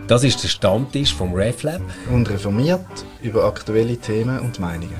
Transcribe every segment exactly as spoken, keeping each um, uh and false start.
Das ist der Stammtisch vom RefLab. Und reformiert über aktuelle Themen und Meinungen.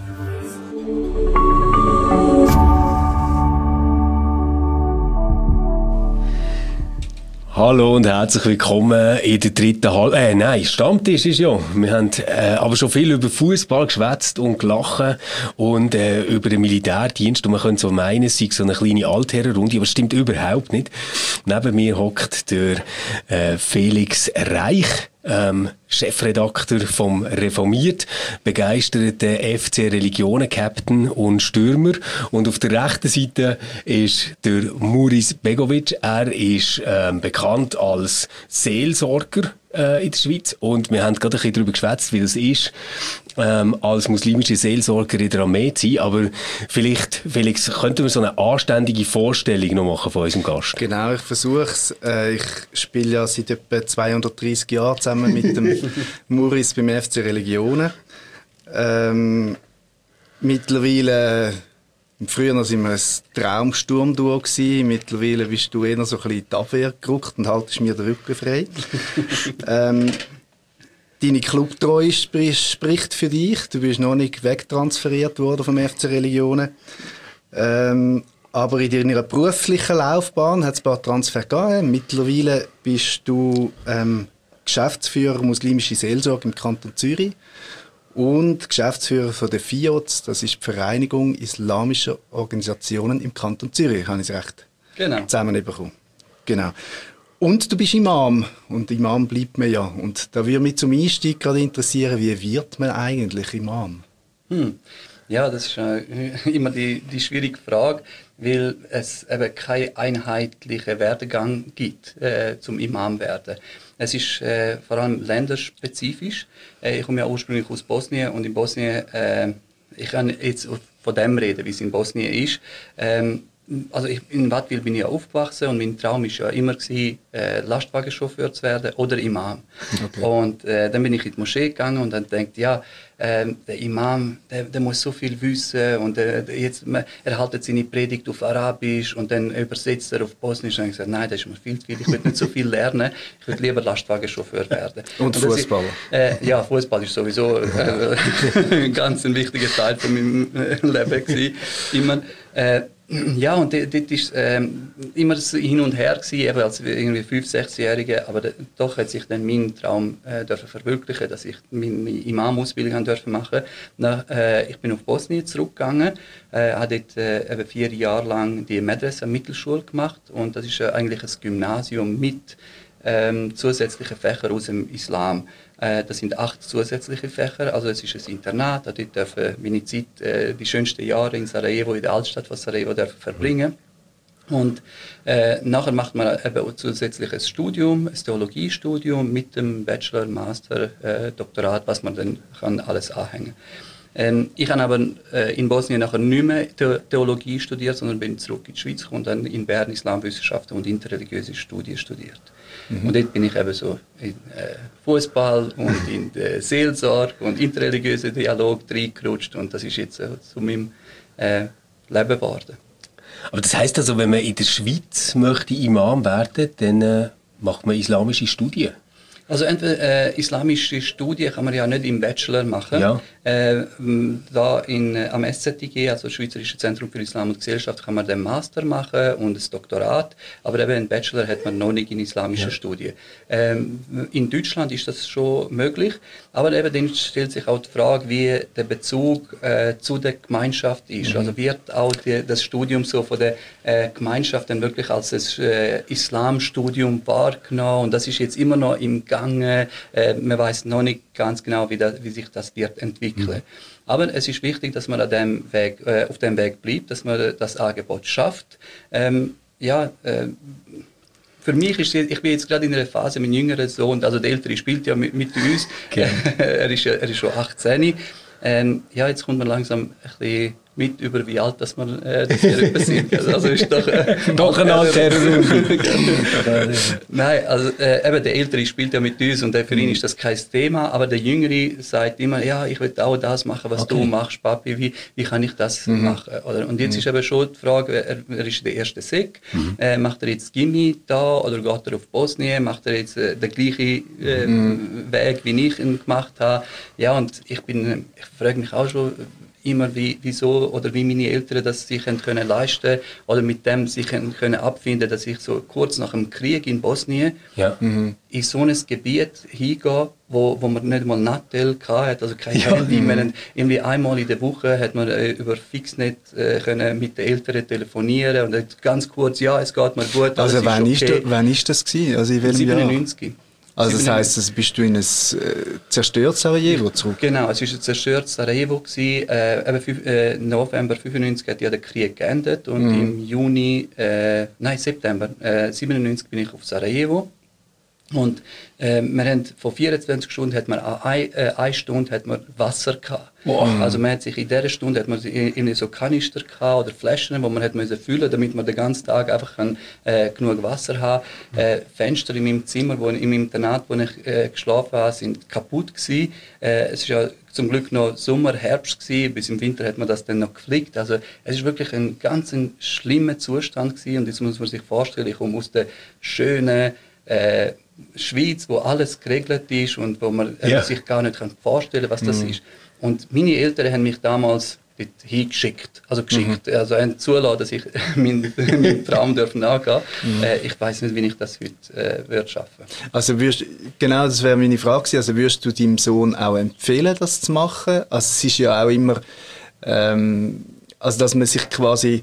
Hallo und herzlich willkommen in der dritten Halbzeit. Äh, nein, Stammtisch ist ja. Wir haben äh, aber schon viel über Fußball geschwätzt und gelacht und äh, über den Militärdienst. Und man könnte so meinen, es sei so eine kleine Altherrenrunde, aber es stimmt überhaupt nicht. Neben mir hockt der äh, Felix Reich, ähm, Chefredakteur vom Reformiert, begeisterter F C Religionen-Captain und Stürmer. Und auf der rechten Seite ist der Muris Begovic. Er ist ähm, bekannt als Seelsorger äh, in der Schweiz. Und wir haben gerade ein bisschen darüber geschwätzt, wie das ist, ähm, als muslimische Seelsorger in der Armee zu sein. Aber vielleicht, Felix, könnten wir so eine anständige Vorstellung noch machen von unserem Gast? Genau, ich versuche es. Äh, ich spiele ja seit etwa zweihundertdreissig Jahren zusammen mit dem Muris beim F C Religionen. Ähm, mittlerweile, früher waren wir ein Traumsturmduo gewesen. Mittlerweile bist du eher so ein bisschen in die Abwehr gerückt und haltest mir den Rücken frei. ähm, deine Clubtreue spricht für dich. Du bist noch nicht wegtransferiert worden vom F C Religionen. Ähm, aber in deiner beruflichen Laufbahn hat es ein paar Transfer gegeben. Mittlerweile bist du ähm, Geschäftsführer muslimische Seelsorge im Kanton Zürich und Geschäftsführer von der F I O Z, das ist die Vereinigung islamischer Organisationen im Kanton Zürich, habe ich es recht genau. zusammenbekommen. Genau. Und du bist Imam und Imam bleibt man ja. Und da würde mich zum Einstieg gerade interessieren, wie wird man eigentlich Imam? Hm. Ja, das ist äh, immer die, die schwierige Frage, weil es eben keinen einheitlichen Werdegang gibt äh, zum Imam werden. Es ist äh, vor allem länderspezifisch. Äh, ich komme ja ursprünglich aus Bosnien und in Bosnien, äh, ich kann jetzt von dem reden, wie es in Bosnien ist. Ähm, also ich, in Wattwil bin ich ja aufgewachsen und mein Traum war ja immer gewesen, äh, Lastwagenchauffeur zu werden oder Imam. Okay. Und äh, dann bin ich in die Moschee gegangen und dann denkt ja, äh, der Imam, der, der muss so viel wissen und äh, jetzt man, er hält seine Predigt auf Arabisch und dann übersetzt er auf Bosnisch und ich gesagt, nein, das ist mir viel zu viel, ich will nicht so viel lernen, ich will lieber Lastwagenchauffeur werden. Und, und Fußballer? Äh, ja, Fußball ist sowieso äh, ein ganz ein wichtiger Teil von meinem Leben gewesen. Immer. Äh, Ja, und das war ähm, immer so hin und her gewesen, eben als irgendwie fünf-, sechsjährige, aber de, doch hat sich dann mein Traum äh, dürfen verwirklichen, dass ich meine Imam-Ausbildung dürfen machen. Nach, äh, ich bin auf Bosnien zurückgegangen, äh, habe dort äh, eben vier Jahre lang die Medresa-Mittelschule gemacht und das ist äh, eigentlich ein Gymnasium mit ähm, zusätzlichen Fächern aus dem Islam. Äh, das sind acht zusätzliche Fächer, also es ist ein Internat, dort dürfen meine Zeit, äh, die schönsten Jahre in Sarajevo, in der Altstadt von Sarajevo, dürfen verbringen. Und äh, nachher macht man eben zusätzlich ein Studium, ein Theologiestudium mit dem Bachelor, Master, äh, Doktorat, was man dann kann alles anhängen. Ähm, ich habe aber äh, in Bosnien nachher nicht mehr The- Theologie studiert, sondern bin zurück in die Schweiz gekommen und dann in Bern Islamwissenschaften und interreligiöse Studien studiert. Mhm. Und dort bin ich eben so in äh, Fußball und in der Seelsorge und interreligiösen Dialog reingerutscht und das ist jetzt äh, zu meinem äh, Leben geworden. Aber das heisst also, wenn man in der Schweiz möchte Imam werden, dann äh, macht man islamische Studien? Also entweder äh, islamische Studien kann man ja nicht im Bachelor machen. Ja. Äh, da in, äh, am S Z I G, also Schweizerische Zentrum für Islam und Gesellschaft, kann man den Master machen und das Doktorat. Aber eben einen Bachelor hat man noch nicht in islamischer ja. Studie. Ähm, in Deutschland ist das schon möglich. Aber eben dann stellt sich auch die Frage, wie der Bezug äh, zu der Gemeinschaft ist. Mhm. Also wird auch die, das Studium so von der äh, Gemeinschaft dann wirklich als ein äh, Islamstudium wahrgenommen. Und das ist jetzt immer noch im Gange. Äh, man weiß noch nicht ganz genau, wie, das, wie sich das wird entwickeln. Mhm. Aber es ist wichtig, dass man an dem Weg, äh, auf dem Weg bleibt, dass man das Angebot schafft. Ähm, ja, äh, für mich ist ich bin jetzt gerade in einer Phase, mein jüngerer Sohn, also der Ältere spielt ja mit, mit uns, okay. er, ist, er ist schon achtzehn. Ähm, ja, jetzt kommt man langsam ein bisschen mit über, wie alt das wir, äh, das wir etwa sind. Also ist doch, äh, doch ein alter Nein, also äh, eben der Ältere spielt ja mit uns und für ihn ist das kein Thema, aber der Jüngere sagt immer, ja, ich will auch das machen, was okay. du machst, Papi, wie, wie kann ich das mhm. machen? Oder, und jetzt mhm. ist eben schon die Frage, er, er ist der erste Sek, mhm. äh, macht er jetzt Gimmi da oder geht er auf Bosnien, macht er jetzt äh, den gleichen äh, mhm. Weg, wie ich ihn gemacht habe? Ja, und ich bin, ich frage mich auch schon, immer wie, wieso oder wie meine Eltern das sich können leisten oder mit dem sich können abfinden, dass ich so kurz nach dem Krieg in Bosnien ja. mhm. in so ein Gebiet hingehe, wo, wo man nicht mal Nattel hatte, also kein ja. Handy. Mhm. Irgendwie einmal in der Woche hat man äh, über Fixnet äh, können mit den Eltern telefonieren und ganz kurz, ja, es geht mir gut. Also wann ist, okay. ist, wann ist das gewesen? Also in welchem siebenundneunzig. Jahr? Also das heisst, also bist du in ein äh, zerstörtes Sarajevo zurück? Genau, es war ein zerstörtes Sarajevo. Äh, eben, äh, November fünfundneunzig hat ja der Krieg geendet und mhm. im Juni, äh, nein September äh, siebenundneunzig bin ich auf Sarajevo. Und äh, wir haben, vor vierundzwanzig Stunden hat man eine, äh, eine Stunde hat man Wasser gehabt. Wow. Also man hat sich in dieser Stunde hat man in so Kanister gehabt oder Flaschen, wo man hat müssen füllen, damit man den ganzen Tag einfach kann, äh, genug Wasser haben. Äh, Fenster in meinem Zimmer, wo, in meinem Internat, wo ich äh, geschlafen habe, sind kaputt gewesen. Äh, es ist ja zum Glück noch Sommer, Herbst gewesen. Bis im Winter hat man das dann noch geflickt. Also es ist wirklich ein ganz ein schlimmer Zustand gewesen. Und jetzt muss man sich vorstellen, ich komme aus der schönen äh, Schweiz, wo alles geregelt ist und wo man ja. sich gar nicht vorstellen kann, was das mhm. ist. Und meine Eltern haben mich damals dort hingeschickt, also geschickt, mhm. also haben zulassen, dass ich meinen mein Traum dürfen angehen. Mhm. Äh, ich weiß nicht, wie ich das heute äh, würde schaffen. Also würdest, genau, das wäre meine Frage gewesen. Also würdest du deinem Sohn auch empfehlen, das zu machen? Also es ist ja auch immer, ähm, also dass man sich quasi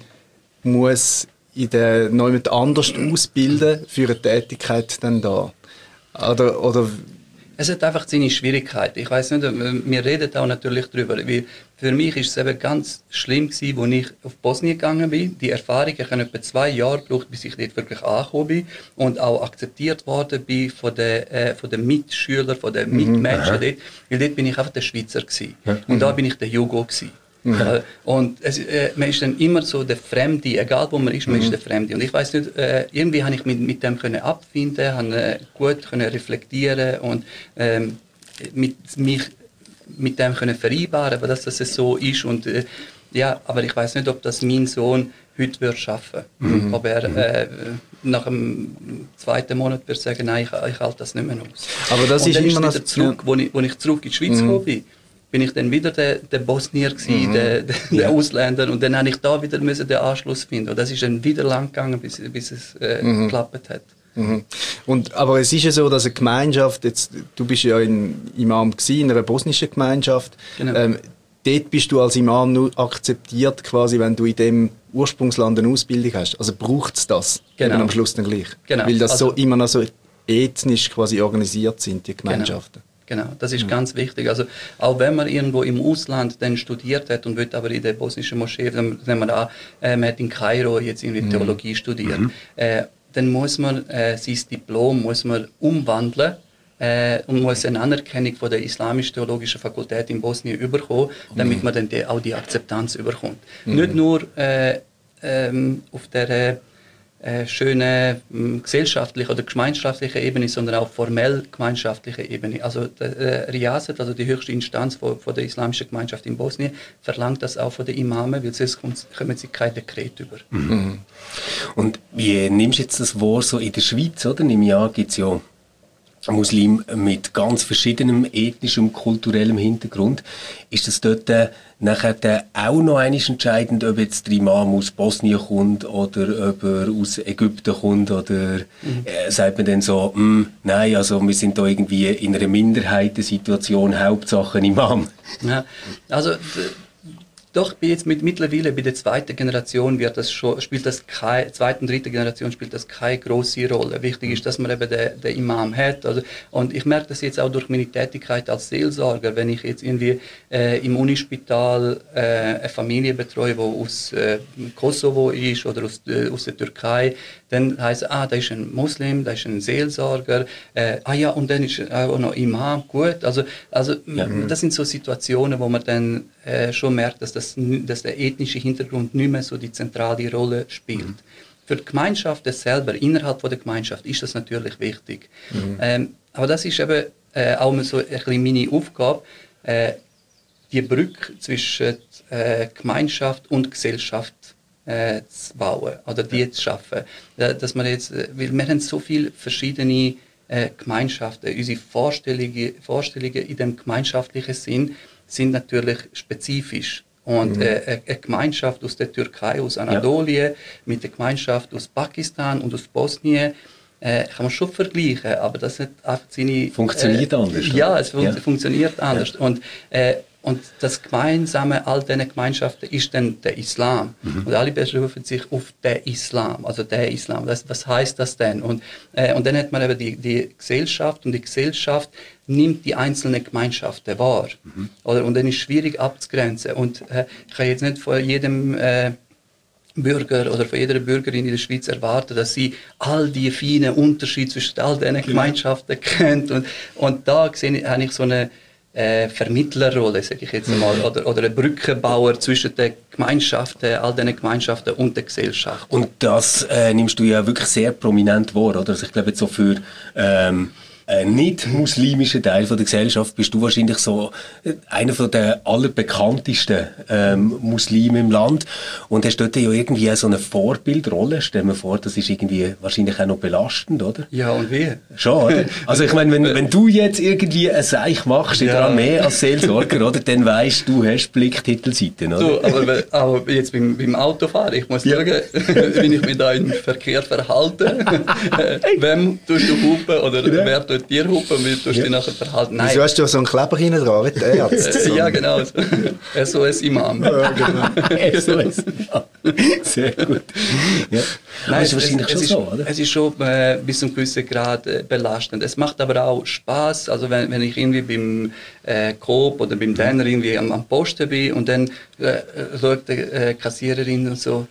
muss in der neu mit anders ausbilden für eine Tätigkeit dann da. Oder, oder es hat einfach seine Schwierigkeiten. Ich weiß nicht, wir reden auch natürlich darüber. Weil für mich ist es eben ganz schlimm gewesen, als ich auf Bosnien gegangen bin. Die Erfahrung, ich habe etwa zwei Jahre gebraucht, bis ich dort wirklich angekommen bin und auch akzeptiert worden bin von den, äh, von den Mitschülern, von den Mitmenschen mhm. dort. Weil dort bin ich einfach der Schweizer gewesen. Mhm. Und da bin ich der Jugo gewesen. Mhm. Und es, äh, man ist dann immer so der Fremde, egal wo man ist, man mhm. ist der Fremde. Und ich weiß nicht, äh, irgendwie habe ich mit, mit dem können abfinden, habe äh, gut können reflektieren und ähm, mit mich mit dem können vereinbaren, aber dass das so ist. Und äh, ja, aber ich weiß nicht, ob das mein Sohn heute wird schaffen. Mhm. Ob er äh, nach dem zweiten Monat wird sagen, nein, ich, ich halte das nicht mehr aus. Aber das und ist dann immer ist wieder zurück, ja. wo, ich, wo ich zurück in die Schweiz gekommen mhm. bin. bin ich dann wieder der, der Bosnier gewesen, mhm. der, der, der ja. Ausländer, und dann habe ich da wieder müssen den Anschluss finden. Und das ist dann wieder lang gegangen, bis, bis es äh, mhm. geklappt hat. Mhm. Und, aber es ist ja so, dass eine Gemeinschaft, jetzt, du bist ja in Imam gewesen, in einer bosnischen Gemeinschaft, genau. ähm, dort bist du als Imam nur akzeptiert, quasi, wenn du in dem Ursprungsland eine Ausbildung hast. Also braucht es das genau. am Schluss dann gleich. Genau. Weil das also, so immer noch so ethnisch quasi organisiert sind, die Gemeinschaften. Genau. Genau, das ist mhm. ganz wichtig. Also auch wenn man irgendwo im Ausland dann studiert hat und wird aber in der bosnischen Moschee, dann nehmen wir an, äh, man hat in Kairo jetzt irgendwie mhm. Theologie studiert, mhm. äh, dann muss man äh, sein Diplom muss man umwandeln äh, und muss eine Anerkennung von der Islamisch-Theologischen Fakultät in Bosnien überkommen, damit mhm. man dann die, auch die Akzeptanz überkommt. Mhm. Nicht nur äh, ähm, auf der äh, schönen äh, gesellschaftlichen oder gemeinschaftlichen Ebene, sondern auch formell gemeinschaftlichen Ebene. Also der äh, Riaset, also die höchste Instanz von, von der islamischen Gemeinschaft in Bosnien, verlangt das auch von den Imamen, weil sonst kommen sie kein Dekret über. Mhm. Und wie nimmst du jetzt das wahr, so in der Schweiz, oder? Im Jahr gibt es ja Muslimen mit ganz verschiedenem ethnischem und kulturellem Hintergrund. Ist das dort äh, nachher dann auch noch einmal entscheidend, ob jetzt der Imam aus Bosnien kommt oder ob er aus Ägypten kommt, oder mhm. äh, sagt man dann so, nein, also wir sind da irgendwie in einer Minderheitensituation, Hauptsache ein Imam? Ja, also doch, jetzt mit, mittlerweile bei der zweiten Generation wird das schon, spielt das keine, zweiten, dritten Generation spielt das keine große Rolle. Wichtig ist, dass man eben den, den Imam hat. Also, und ich merke das jetzt auch durch meine Tätigkeit als Seelsorger, wenn ich jetzt irgendwie äh, im Unispital äh, eine Familie betreue, die aus äh, Kosovo ist oder aus, äh, aus der Türkei, dann heisst es, ah, da ist ein Muslim, da ist ein Seelsorger, äh, ah ja, und dann ist auch noch Imam, gut. Also, also ja. das sind so Situationen, wo man dann äh, schon merkt, dass, das, dass der ethnische Hintergrund nicht mehr so die zentrale Rolle spielt. Mhm. Für die Gemeinschaft selber, innerhalb von der Gemeinschaft, ist das natürlich wichtig. Mhm. Ähm, aber das ist eben äh, auch so ein bisschen meine Aufgabe, äh, die Brücke zwischen äh, Gemeinschaft und Gesellschaft äh, zu bauen oder die ja. zu schaffen. Dass man jetzt, weil wir haben so viele verschiedene äh, Gemeinschaften. Unsere Vorstellungen, Vorstellungen in dem gemeinschaftlichen Sinn sind natürlich spezifisch. Und mhm. äh, eine Gemeinschaft aus der Türkei, aus Anatolien, ja. mit der Gemeinschaft aus Pakistan und aus Bosnien, äh, kann man schon vergleichen, aber das hat einfach seine... Funktioniert äh, anders. Ja, es fun ja. funktioniert anders. Ja. Und, äh, und das Gemeinsame all diesen Gemeinschaften ist dann der Islam. Mhm. Und alle berufen sich auf den Islam, also der Islam. Das, was heißt das denn? Und, äh, und dann hat man eben die, die Gesellschaft und die Gesellschaft nimmt die einzelnen Gemeinschaften wahr. Mhm. Oder, und dann ist es schwierig abzugrenzen. Und äh, ich kann jetzt nicht von jedem äh, Bürger oder von jeder Bürgerin in der Schweiz erwarten, dass sie all die feinen Unterschiede zwischen all diesen Gemeinschaften kennt. Und, und da sehe ich, habe ich so eine äh, Vermittlerrolle, sage ich jetzt einmal, oder, oder ein Brückenbauer zwischen den Gemeinschaften, all diesen Gemeinschaften und der Gesellschaft. Und das äh, nimmst du ja wirklich sehr prominent wahr, oder? Also ich glaube jetzt so für ähm einen nicht-muslimischen Teil von der Gesellschaft bist du wahrscheinlich so einer von der allerbekanntesten ähm, Muslime im Land und hast dort ja irgendwie so eine Vorbildrolle. Stell mir vor, das ist irgendwie wahrscheinlich auch noch belastend, oder? Ja, und wie? Schon, oder? Also ich meine, wenn, wenn du jetzt irgendwie ein Seich machst in der Armee als Seelsorger, oder, dann weisst du, hast Blicktitelseiten, oder? So, aber, aber jetzt beim, beim Autofahren, ich muss ja. schauen, wie ich mich da im Verkehr verhalte. Wem tust du hupen oder ja. wer tut dir hupen, wie tust du ja. dich nachher verhalten? Nein. Wieso hast du so einen Kleber hinten dran, wie der Arzt? So. Ja, genau. S O S Imam. Ja, genau. S O S Imam. Sehr gut. Ja. Nein, es ist wahrscheinlich es, schon es so, ist, oder? Es ist schon äh, bis zu einem gewissen Grad äh, belastend. Es macht aber auch Spaß. Also wenn, wenn ich irgendwie beim äh, Coop oder beim Denner irgendwie am, am Posten bin und dann äh, schaut die äh, Kassiererin und so,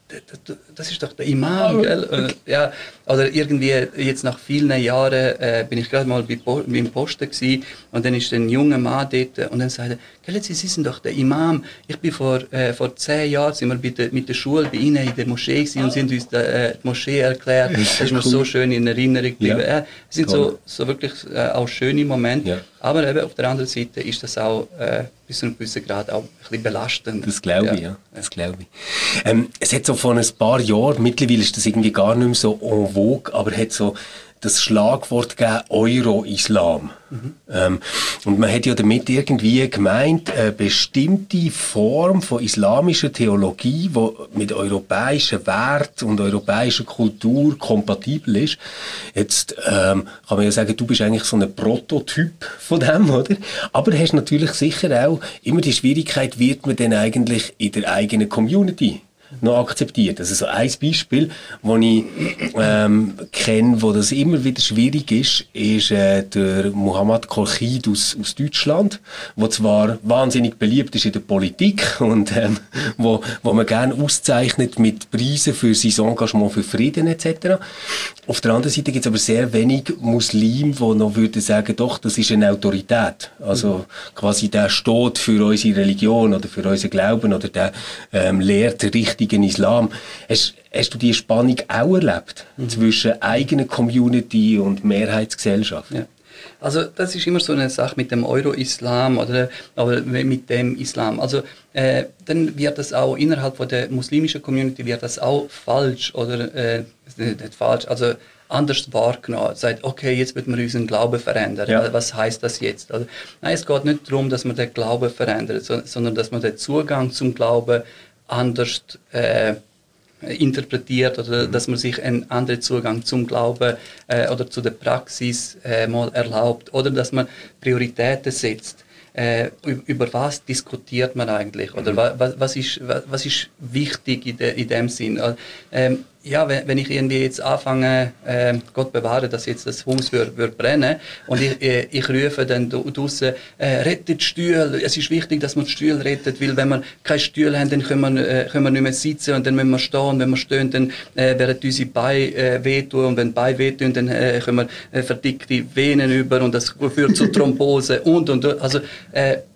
das ist doch der Imam, gell? Ja, oder irgendwie jetzt nach vielen Jahren äh, bin ich gerade mal bei po beim Posten gsi und dann ist ein junger Mann dort und dann sagt er, gell, Sie sind doch der Imam. Ich bin vor äh, vor zehn Jahren sind wir bei der, mit der Schule bei Ihnen in der Moschee gsi und sind uns die, äh, die Moschee erklärt. Das ist mir cool. So schön in Erinnerung geblieben. Ja. Äh, es sind so, so wirklich äh, auch schöne Momente. Ja. Aber eben auf der anderen Seite ist das auch äh, bis zu einem gewissen Grad auch ein bisschen belastend. Das glaube ich, ja. ja. Das glaube ich. Ähm, es hat so vor ein paar Jahren, mittlerweile ist das irgendwie gar nicht mehr so en vogue, aber hat so das Schlagwort gegeben, Euro-Islam. Mhm. Ähm, und man hat ja damit irgendwie gemeint, eine bestimmte Form von islamischer Theologie, die mit europäischen Werten und europäischer Kultur kompatibel ist. Jetzt ähm, kann man ja sagen, du bist eigentlich so ein Prototyp von dem, oder? Aber du hast natürlich sicher auch immer die Schwierigkeit, wird man denn eigentlich in der eigenen Community noch akzeptiert. Also so ein Beispiel, das ich ähm, kenne, wo das immer wieder schwierig ist, ist äh, der Muhammad Kolchid aus, aus Deutschland, wo zwar wahnsinnig beliebt ist in der Politik und ähm, wo, wo man gerne auszeichnet mit Preisen für sein Engagement für Frieden et cetera. Auf der anderen Seite gibt es aber sehr wenig Muslime, die noch würden sagen, doch, das ist eine Autorität. Also quasi der steht für unsere Religion oder für unseren Glauben oder der ähm, lehrt richtig in Islam. Hast, hast du diese Spannung auch erlebt? Mhm. Zwischen eigener Community und Mehrheitsgesellschaft? Ja. Also das ist immer so eine Sache mit dem Euro-Islam oder, oder mit dem Islam. Also äh, dann wird das auch innerhalb von der muslimischen Community wird das auch falsch oder äh, nicht falsch, also anders wahrgenommen. Sagt, okay, jetzt wird man unseren Glauben verändern. Ja. Was heißt das jetzt? Also, nein, es geht nicht darum, dass man den Glauben verändert, so, sondern dass man den Zugang zum Glauben anders äh, interpretiert oder mhm. dass man sich einen anderen Zugang zum Glauben äh, oder zu der Praxis äh, mal erlaubt oder dass man Prioritäten setzt. Äh, über was diskutiert man eigentlich oder mhm. was, was, ist, was, was ist wichtig in, de, in dem Sinn? Ähm, ja, wenn, wenn ich irgendwie jetzt anfange, äh, Gott bewahre, dass jetzt das Haus wird, wird brennen und ich, äh, ich rufe dann draussen, äh, rettet Stühle, es ist wichtig, dass man die Stühle rettet, weil wenn wir keine Stühle haben, dann können wir, äh, können wir nicht mehr sitzen und dann müssen wir stehen, wenn wir stehen, dann äh, werden unsere Beine äh, wehtun und wenn die Beine wehtun, dann äh, können wir äh, verdickte Venen über und das führt zu Thrombose und und und. Also, äh,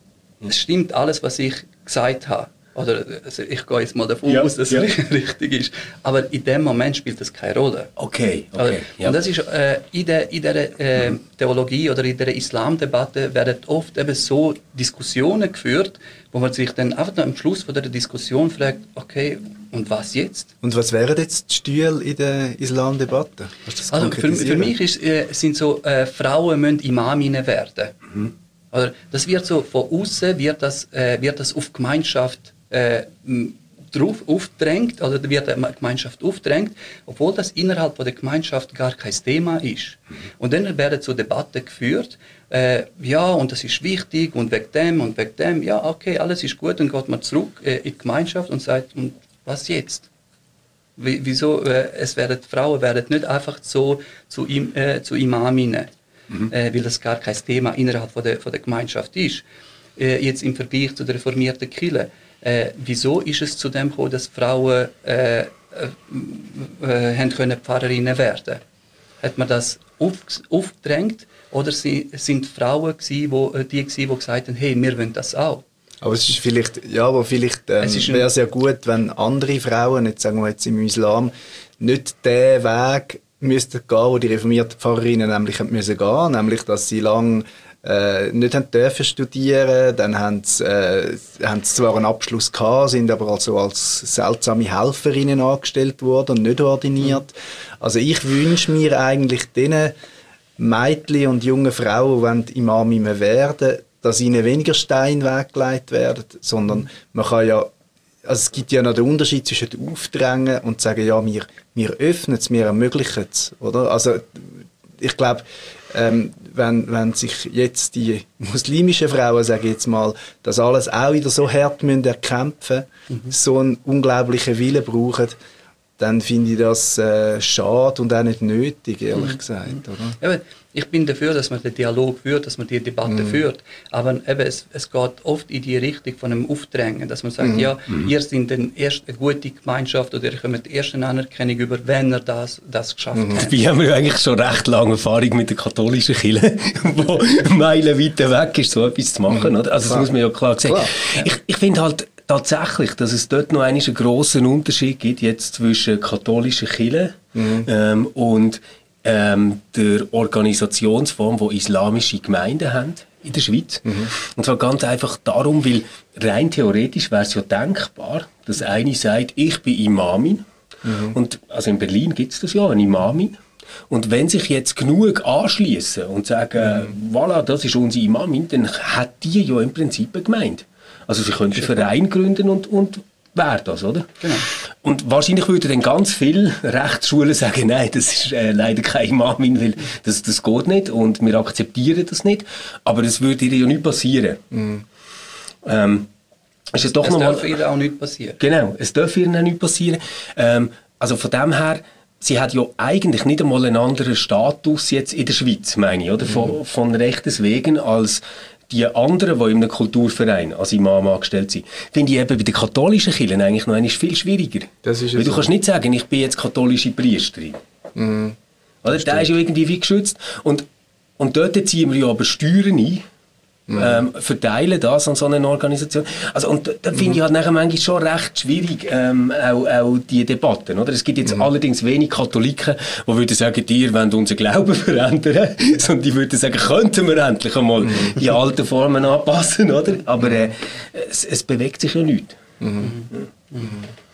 es stimmt alles, was ich gesagt habe. Oder also ich gehe jetzt mal davon ja, aus, dass ja. es richtig ist. Aber in dem Moment spielt das keine Rolle. Okay, okay. Also, ja. Und das ist äh, in der, in der äh, Theologie oder in der Islamdebatte werden oft eben so Diskussionen geführt, wo man sich dann einfach am Schluss von der Diskussion fragt, okay, und was jetzt? Und was wären jetzt die Stühle in der Islamdebatte? Also für, für mich ist, äh, sind so äh, Frauen müssen Imaminnen werden. Mhm. Oder das wird so von außen wird das äh, wird das auf Gemeinschaft äh, drauf aufdrängt, oder wird die Gemeinschaft aufdrängt, obwohl das innerhalb von der Gemeinschaft gar kein Thema ist. Mhm. Und dann werden so Debatten geführt, äh, ja, und das ist wichtig, und wegen dem, und wegen dem, ja, okay, alles ist gut, und geht man zurück äh, in die Gemeinschaft und sagt, und was jetzt? Wie, wieso, äh, es werden, Frauen werden nicht einfach so zu, äh, zu Imaminnen, mhm. äh, weil das gar kein Thema innerhalb von der, von der Gemeinschaft ist. Äh, jetzt im Vergleich zu der reformierten Kirche. Äh, wieso ist es zu dem gekommen, dass Frauen äh, äh, äh, haben können Pfarrerinnen werden? Hat man das auf, aufgedrängt, oder sie, sind Frauen gewesen, wo, die, gewesen, die gesagt haben, hey, wir wollen das auch? Aber es ist vielleicht, ja, aber vielleicht ähm, wäre es ja gut, wenn andere Frauen, jetzt sagen wir jetzt im Islam, nicht den Weg müssten gehen, wo die reformierten Pfarrerinnen nämlich müssen gehen, nämlich, dass sie lang Äh, nicht haben dürfen studieren, dann haben sie, äh, haben sie zwar einen Abschluss gehabt, sind aber also als seltsame Helferinnen angestellt worden und nicht ordiniert. Mhm. Also ich wünsche mir eigentlich diesen Mädchen und jungen Frauen, die Imaminnen werden, dass ihnen weniger Steine weggelegt werden, sondern man kann ja, also es gibt ja noch den Unterschied zwischen dem Aufdrängen und sagen, ja, wir, wir öffnen es, wir ermöglichen es, oder? Also ich glaube, Ähm, wenn, wenn sich jetzt die muslimischen Frauen, sage ich jetzt mal, das alles auch wieder so hart müssen erkämpfen, mhm. so einen unglaublichen Willen brauchen, dann finde ich das äh, schade und auch nicht nötig, ehrlich mhm. gesagt. Oder? Ja, ich bin dafür, dass man den Dialog führt, dass man die Debatte mhm. führt, aber eben, es, es geht oft in die Richtung von einem Aufdrängen, dass man sagt, mhm. ja, mhm. ihr seid dann erst eine gute Gemeinschaft oder ihr kommt erst eine Anerkennung über, wenn ihr das, das geschafft mhm. habt. Wir haben ja eigentlich schon recht lange Erfahrung mit der katholischen Kirche, wo meilenweit weg ist, so etwas zu machen. Mhm. Oder? Also das muss man ja klar sehen. Klar. Ich, ich finde halt tatsächlich, dass es dort noch einen grossen Unterschied gibt jetzt zwischen katholischer Kirche mhm. ähm, und ähm, der Organisationsform, die islamische Gemeinden haben in der Schweiz. Mhm. Und zwar ganz einfach darum, weil rein theoretisch wäre es ja denkbar, dass eine sagt, ich bin Imamin. Mhm. Und also in Berlin gibt es das ja, eine Imamin. Und wenn sich jetzt genug anschließen und sagen, mhm. voilà, das ist unsere Imamin, dann hat die ja im Prinzip eine Gemeinde. Also sie könnten einen Verein gründen und, und wäre das, oder? Genau. Und wahrscheinlich würden dann ganz viele Rechtsschulen sagen, nein, das ist äh, leider kein Imamin, weil das, das geht nicht und wir akzeptieren das nicht. Aber das würde ihr ja nicht passieren. Mhm. Ähm, ist es doch es noch darf mal, ihr auch nicht passieren. Genau, es darf ihr auch nicht passieren. Ähm, also von dem her, sie hat ja eigentlich nicht einmal einen anderen Status jetzt in der Schweiz, meine ich, oder? Von, mhm. von Rechtes wegen als die anderen, die in einem Kulturverein als Imam angestellt sind, finde ich eben bei den katholischen Kirchen eigentlich noch viel schwieriger. Das ist Weil du so. kannst nicht sagen, ich bin jetzt katholische Priesterin. Mhm. Oder? Der ist ja irgendwie wie geschützt. Und, und dort ziehen wir ja aber Steuern ein, mhm. ähm, verteilen das an so eine Organisation. Also, und da finde mhm. ich halt nachher manchmal schon recht schwierig, ähm, auch, auch die Debatten. Oder? Es gibt jetzt mhm. allerdings wenig Katholiken, die würden sagen, ihr wollt unseren Glauben verändern, sondern die würden sagen, könnten wir endlich einmal mhm. die alten Formen anpassen, oder? Aber äh, es, es bewegt sich ja nichts. Mhm. Mhm.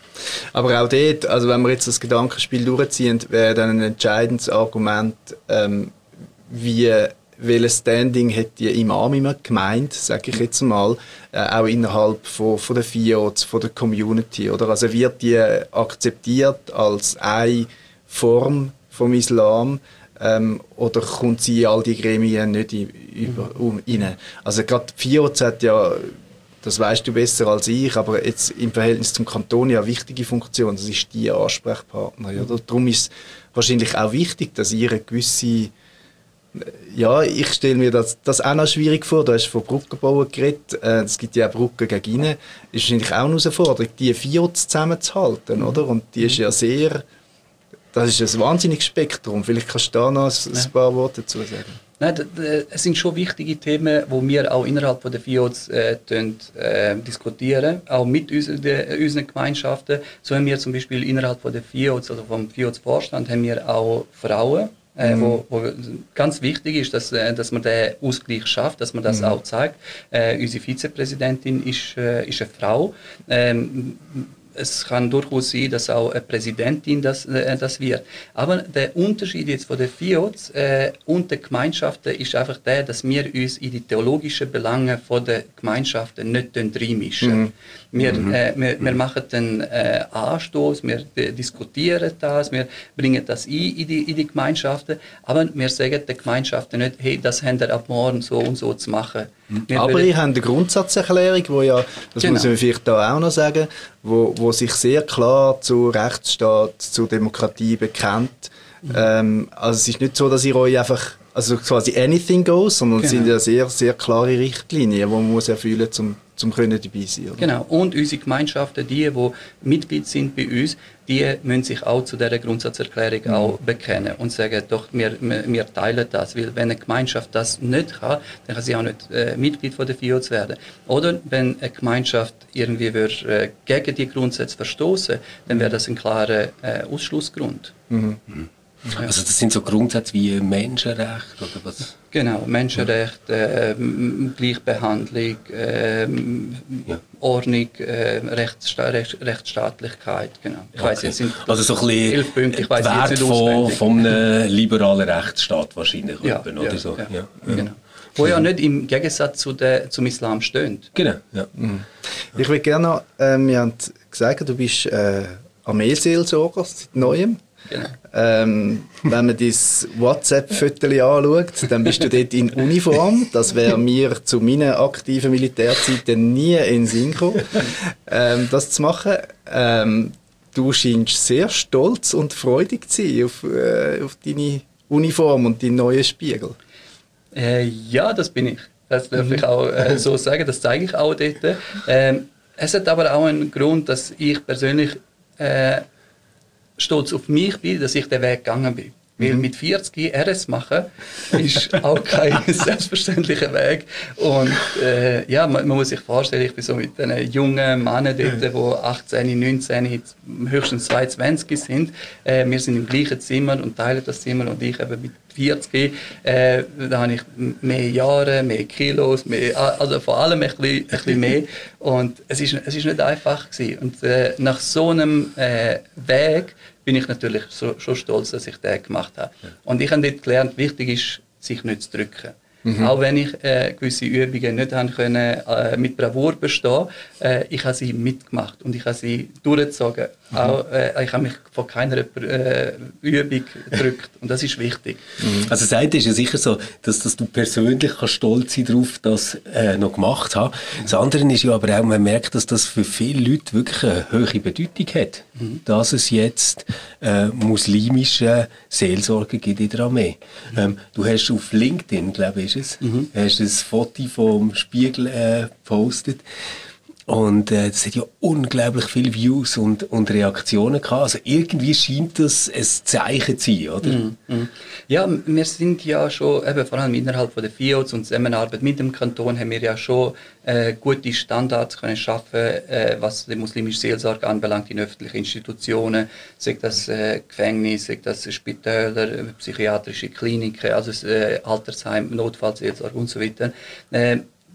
Aber auch dort, also wenn wir jetzt das Gedankenspiel durchziehen, wäre dann ein entscheidendes Argument, ähm, wie welches Standing hat die Imam gemeint, sage ich jetzt mal, äh, auch innerhalb von, von der F I O Z, von der Community, oder? Also wird die akzeptiert als eine Form vom Islam, ähm, oder kommt sie in all die Gremien nicht in, über, um, rein? Also gerade die F I O Z hat ja, das weißt du besser als ich, aber jetzt im Verhältnis zum Kanton ja eine wichtige Funktion, das ist die Ansprechpartner, oder? Darum ist es wahrscheinlich auch wichtig, dass ihr eine gewisse, ja, ich stelle mir das, das auch noch schwierig vor. Du hast von Brückenbauen geredet. Äh, es gibt ja auch Brücken gegen innen. Ist wahrscheinlich auch eine Herausforderung, die vier zusammenzuhalten, oder? Und die ist ja sehr, das ist ein wahnsinniges Spektrum. Vielleicht kannst du da noch ein, ein paar Worte dazu sagen. Nein, d- d- es sind schon wichtige Themen, die wir auch innerhalb von der F I O Z äh, tun, äh, diskutieren, auch mit unseren, de, unseren Gemeinschaften. So haben wir zum Beispiel innerhalb von der F I O Z, also vom F I O Z-Vorstand, haben wir auch Frauen, äh, mhm. wo, wo ganz wichtig ist, dass, äh, dass man den Ausgleich schafft, dass man das mhm. auch zeigt. Äh, unsere Vizepräsidentin ist, äh, ist eine Frau. Ähm, Es kann durchaus sein, dass auch eine Präsidentin das, äh, das wird. Aber der Unterschied jetzt von der F I O Z äh, und der Gemeinschaften ist einfach der, dass wir uns in die theologischen Belange von der Gemeinschaften nicht reinmischen. Mhm. Wir, mhm. äh, wir, wir machen den äh, Anstoß, wir äh, diskutieren das, wir bringen das ein in die, in die Gemeinschaften, aber wir sagen den Gemeinschaften nicht, hey, das haben wir ab morgen so und so zu machen. Wir aber ihr habt eine Grundsatzerklärung, wo ja, das genau. muss man vielleicht da auch noch sagen, wo, wo sich sehr klar zu Rechtsstaat, zu Demokratie bekennt. Mhm. Ähm, also es ist nicht so, dass ihr euch einfach, also quasi anything goes, sondern genau. es sind ja sehr, sehr klare Richtlinien, die man muss erfüllen muss, um zum können dabei sein. Oder? Genau. Und unsere Gemeinschaften, die, die Mitglied sind bei uns, die müssen sich auch zu dieser Grundsatzerklärung mhm. auch bekennen und sagen, doch, wir, wir teilen das. Weil wenn eine Gemeinschaft das nicht kann, dann kann sie auch nicht äh, Mitglied von der F I O Z werden. Oder wenn eine Gemeinschaft irgendwie wird, äh, gegen die Grundsätze verstoßen, dann wäre das ein klarer äh, Ausschlussgrund. Mhm. Mhm. Also das sind so Grundsätze wie Menschenrecht oder was? Genau, Menschenrecht, äh, Gleichbehandlung, äh, ja. Ordnung, äh, Rechtssta Recht, Rechtsstaatlichkeit, genau. Ich okay. weiss, jetzt sind also so ein bisschen elf Punkte, ich weiss Wert jetzt nicht von, von einem liberalen Rechtsstaat wahrscheinlich. Ja, oder ja, so. Ja, ja. Ja. Genau. Wo ja nicht im Gegensatz zu der, zum Islam steht. Genau, ja. Mhm. Ich würde gerne noch, äh, wir haben gesagt, du bist äh, Armeeseelsorger seit Neuem. Genau. Ähm, wenn man dein WhatsApp-Foto anschaut, dann bist du dort in Uniform. Das wäre mir zu meiner aktiven Militärzeiten nie in den Sinn gekommen, ähm, das zu machen. Ähm, du scheinst sehr stolz und freudig zu sein auf, äh, auf deine Uniform und deinen neuen Spiegel. Äh, ja, das bin ich. Das darf mhm. ich auch äh, so sagen, das zeige ich auch dort. Ähm, es hat aber auch einen Grund, dass ich persönlich äh, stolz auf mich bin, dass ich den Weg gegangen bin. Weil mit vierzig R S machen ist auch kein selbstverständlicher Weg. Und äh, ja, man, man muss sich vorstellen, ich bin so mit den jungen Männern dort, die achtzehn, neunzehn, höchstens zweiundzwanzig sind. Äh, wir sind im gleichen Zimmer und teilen das Zimmer und ich eben mit vierzig. Äh, da habe ich mehr Jahre, mehr Kilos, mehr, also vor allem ein bisschen, ein bisschen mehr. Und es ist, es ist nicht einfach gewesen. Und äh, nach so einem äh, Weg bin ich natürlich so, schon stolz, dass ich den gemacht habe. Und ich habe dort gelernt, wichtig ist, sich nicht zu drücken. Mhm. Auch wenn ich äh, gewisse Übungen nicht haben können, äh, mit Bravour bestehen, äh, ich habe sie mitgemacht und ich habe sie durchgezogen. Mhm. Auch, äh, ich habe mich von keiner äh, Übung gedrückt und das ist wichtig. Mhm. Also das eine ist ja sicher so, dass, dass du persönlich kannst stolz sein darauf, das äh, noch gemacht hast. Das andere ist ja aber auch, man merkt, dass das für viele Leute wirklich eine hohe Bedeutung hat, mhm. dass es jetzt äh, muslimische Seelsorger gibt in der Armee. Mhm. Ähm, du hast auf LinkedIn, glaube ich, ist es, mhm. hast ein Foto vom Spiegel äh, gepostet. Und äh, das hat ja unglaublich viele Views und, und Reaktionen gehabt. Also irgendwie scheint das ein Zeichen zu sein, oder? Mm, mm. Ja, wir sind ja schon, eben vor allem innerhalb von der F I O Z und Zusammenarbeit mit dem Kanton, haben wir ja schon äh, gute Standards können schaffen, äh, was die muslimische Seelsorge anbelangt in öffentlichen Institutionen, sei das äh, Gefängnis, sei das Spitäler, psychiatrische Kliniken, also äh, Altersheim, Notfallseelsorge und so weiter. Äh,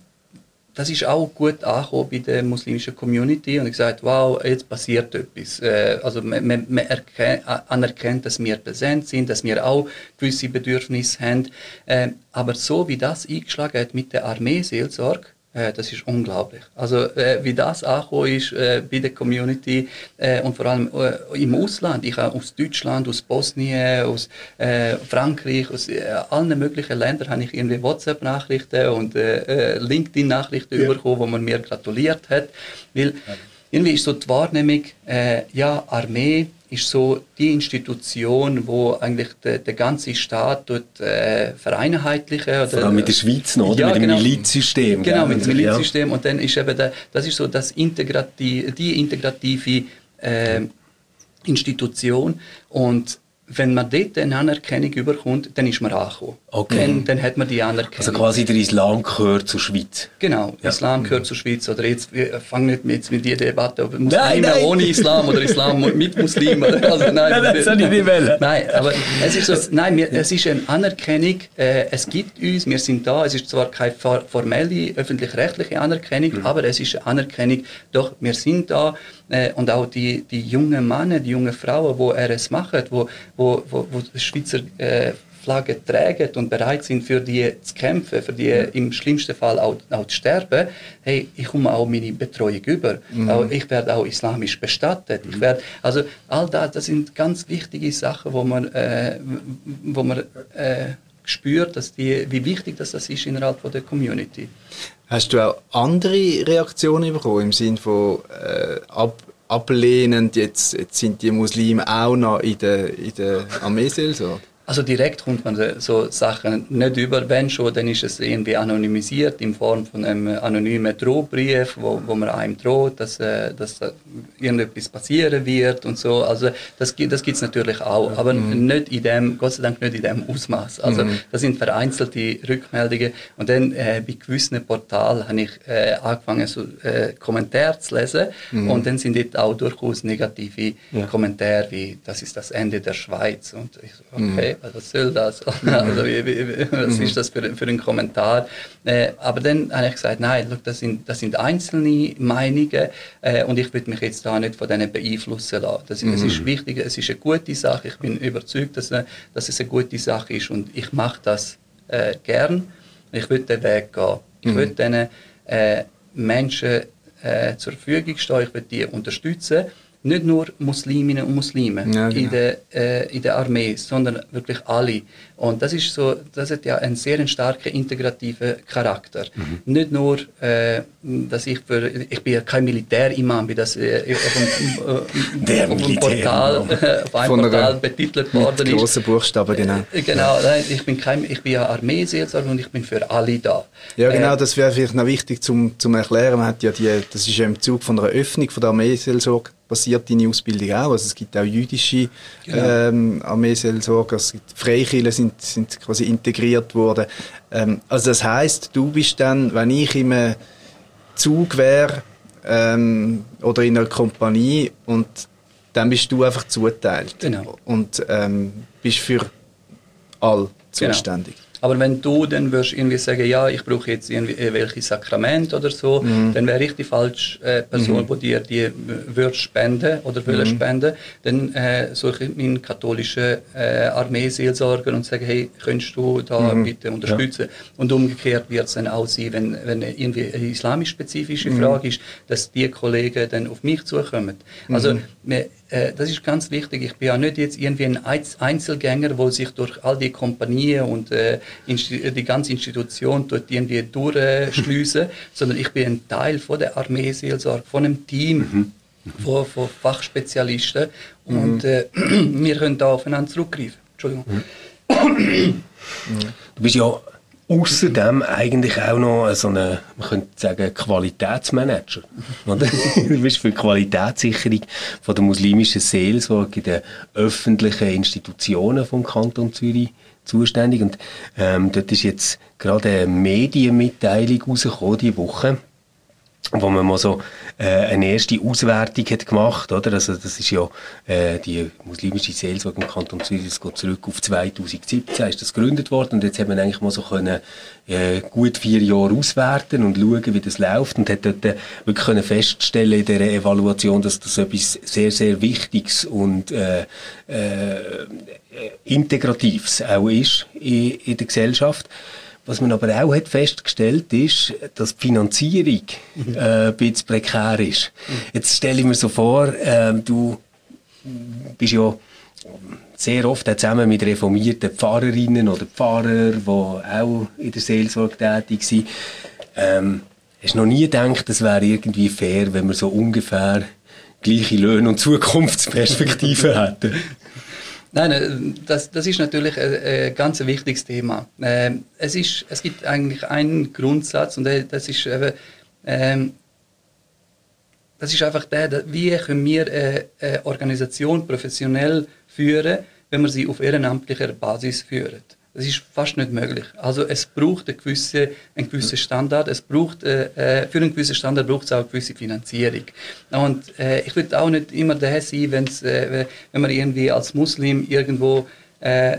Das ist auch gut angekommen bei der muslimischen Community und ich gesagt, wow, jetzt passiert etwas. Äh, also man, man, man erkennt, anerkennt, dass wir präsent sind, dass wir auch gewisse Bedürfnisse haben. Äh, aber so wie das eingeschlagen hat mit der Armeeseelsorge, äh, das ist unglaublich. Also äh, wie das angekommen ist äh, bei der Community äh, und vor allem äh, im Ausland. Ich habe aus Deutschland, aus Bosnien, aus äh, Frankreich, aus äh, allen möglichen Ländern habe ich irgendwie WhatsApp-Nachrichten und äh, LinkedIn-Nachrichten ja. bekommen, wo man mir gratuliert hat. Weil irgendwie ist so die Wahrnehmung, äh, ja, Armee ist so die Institution, wo eigentlich der, der ganze Staat dort äh, vereinheitlichen. Oder, vor allem mit der Schweiz noch, oder? Ja, mit dem genau, Milizsystem. Genau, mit dem ja. Milizsystem. Und dann ist eben der, das ist so das integrative, die integrative äh, Institution. Und wenn man dort eine Anerkennung überkommt, dann ist man angekommen. Okay. Dann, dann hat man die Anerkennung. Also quasi der Islam gehört zur Schweiz. Genau, Ja. Islam gehört zur Schweiz. Oder jetzt, wir fangen nicht mit, mit dieser Debatte, ob Muslime Nein, nein. ohne Islam oder Islam mit Muslimen. Also, nein, Nein, das soll ich nicht wollen. Nein, aber es ist, so, nein, wir, es ist eine Anerkennung, äh, es gibt uns, wir sind da, es ist zwar keine for- formelle, öffentlich-rechtliche Anerkennung, mhm. aber es ist eine Anerkennung, doch wir sind da äh, und auch die, die jungen Männer, die jungen Frauen, die R S machen, wo, wo, wo, wo die Schweizer äh, Flagge tragen und bereit sind, für die zu kämpfen, für die mhm. im schlimmsten Fall auch, auch zu sterben, hey, ich komme auch meine Betreuung über. Mhm. Auch, ich werde auch islamisch bestattet. Mhm. Ich werde, also all das, das sind ganz wichtige Sachen, wo man, äh, wo man äh, spürt, dass die, wie wichtig das, das ist innerhalb von der Community. Hast du auch andere Reaktionen bekommen, im Sinne von äh, ab, ablehnend, jetzt, jetzt sind die Muslime auch noch in der, in der Armeeseelsorge? Also direkt kommt man so Sachen nicht über, wenn schon, dann ist es irgendwie anonymisiert in Form von einem anonymen Drohbrief, wo, wo man einem droht, dass, äh, dass da irgendetwas passieren wird und so. Also das, das gibt es natürlich auch, aber mhm. nicht in dem, Gott sei Dank nicht in dem Ausmaß. Also mhm. das sind vereinzelte Rückmeldungen und dann äh, bei gewissen Portalen habe ich äh, angefangen, so äh, Kommentare zu lesen mhm. und dann sind dort auch durchaus negative ja. Kommentare wie, das ist das Ende der Schweiz und ich so, okay. Mhm. Was soll das? Also, wie, wie, was ist das für, für ein Kommentar? Äh, aber dann habe ich gesagt, nein, look, das, sind, das sind einzelne Meinungen äh, und ich will mich jetzt da nicht von denen beeinflussen lassen. Das, mhm. Es ist wichtig, es ist eine gute Sache. Ich bin überzeugt, dass, dass es eine gute Sache ist und ich mache das äh, gern. Ich will den Weg gehen. Ich mhm. will diesen äh, Menschen äh, zur Verfügung stehen, ich will die unterstützen. Nicht nur Musliminnen und Muslime ja, genau. in, der, äh, in der Armee, sondern wirklich alle. Und das ist so, das hat ja einen sehr starken integrativen Charakter. Mhm. Nicht nur, äh, dass ich für, ich bin ja kein Militärimam, wie das äh, auf einem, äh, auf einem Portal, auf einem Portal betitelt worden ist. Große Buchstaben, genau. Äh, genau, nein, ich bin kein, ich bin ja Armeeseelsorger und ich bin für alle da. Ja, genau, das wäre vielleicht noch wichtig zum, zum erklären. Man hat ja die, das ist ja im Zug von einer Öffnung von der Armeeseelsorge passiert deine Ausbildung auch. Also es gibt auch jüdische genau. ähm, Armeeseelsorger, es gibt Freikirchen sind, sind quasi integriert worden. Ähm, also das heisst, du bist dann, wenn ich in einem Zug wäre ähm, oder in einer Kompanie und dann bist du einfach zuteilt genau. und ähm, bist für all zuständig. Genau. Aber wenn du dann würdest irgendwie sagen, ja, ich brauche jetzt irgendwie welche Sakrament oder so, mhm. dann wäre ich die falsche äh, Person, mhm. die dir die würde spenden oder will mhm. spenden. Dann äh, suche ich meinen katholischen äh, Armeeseelsorger und sage, hey, könntest du da mhm. bitte unterstützen? Ja. Und umgekehrt wird es dann auch sein, wenn, wenn irgendwie eine islamisch-spezifische mhm. Frage ist, dass die Kollegen dann auf mich zukommen. Mhm. Also wir, äh, das ist ganz wichtig. Ich bin ja nicht jetzt irgendwie ein Einzelgänger, der sich durch all die Kompanien und äh, die ganze Institution dort irgendwie durchschliessen, sondern ich bin ein Teil von der Armeeseelsorge, von einem Team mhm. von, von Fachspezialisten und mhm. äh, wir können da aufeinander zurückgreifen. Entschuldigung. Mhm. Du bist ja außerdem eigentlich auch noch so eine, man könnte sagen, Qualitätsmanager. Oder? Du bist für die Qualitätssicherung von der muslimischen Seelsorge in den öffentlichen Institutionen vom Kanton Zürich zuständig. Und ähm, dort ist jetzt gerade eine Medienmitteilung rausgekommen diese Woche, wo man mal so äh, eine erste Auswertung hat gemacht, oder? Also das ist ja äh, die muslimische Seelsorge im Kanton Zürich, das geht zurück auf zweitausendsiebzehn, ist das gegründet worden und jetzt hat man eigentlich mal so können äh, gut vier Jahre auswerten und schauen, wie das läuft und hat dort äh, wirklich können feststellen in dieser Evaluation, dass das etwas sehr, sehr Wichtiges und äh, äh, Integratives auch ist in, in der Gesellschaft. Was man aber auch hat festgestellt ist, dass die Finanzierung mhm. äh, ein bisschen prekär ist. Mhm. Jetzt stelle ich mir so vor, äh, du bist ja sehr oft auch zusammen mit reformierten Pfarrerinnen oder Pfarrern, die auch in der Seelsorge tätig sind. Ähm, hast du noch nie gedacht, es wäre irgendwie fair, wenn wir so ungefähr gleiche Löhne und Zukunftsperspektiven hätten? Nein, das, das ist natürlich ein, ein ganz wichtiges Thema. Ähm, es, ist, es gibt eigentlich einen Grundsatz und das ist, eben, ähm, das ist einfach der, wie können wir eine, eine Organisation professionell führen, wenn man sie auf ehrenamtlicher Basis führt. Das ist fast nicht möglich. Also es braucht einen gewissen, einen gewissen Standard, es braucht, äh, für einen gewissen Standard braucht es auch eine gewisse Finanzierung. Und äh, ich würde auch nicht immer der sein, wenn's, äh, wenn man irgendwie als Muslim irgendwo äh,